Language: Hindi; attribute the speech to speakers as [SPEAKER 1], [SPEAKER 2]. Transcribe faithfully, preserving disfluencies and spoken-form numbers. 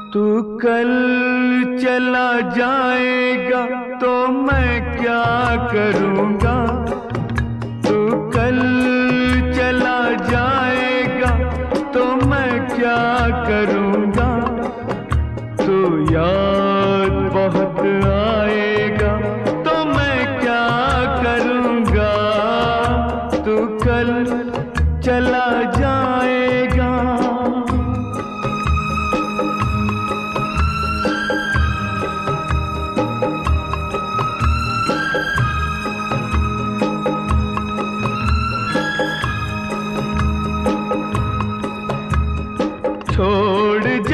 [SPEAKER 1] तू कल चला जाएगा तो मैं क्या करूँगा। तू कल चला जाएगा तो मैं क्या करूँगा। तू याद बहुत आएगा तो मैं क्या करूँगा। तू कल चला जाएगा। छोड़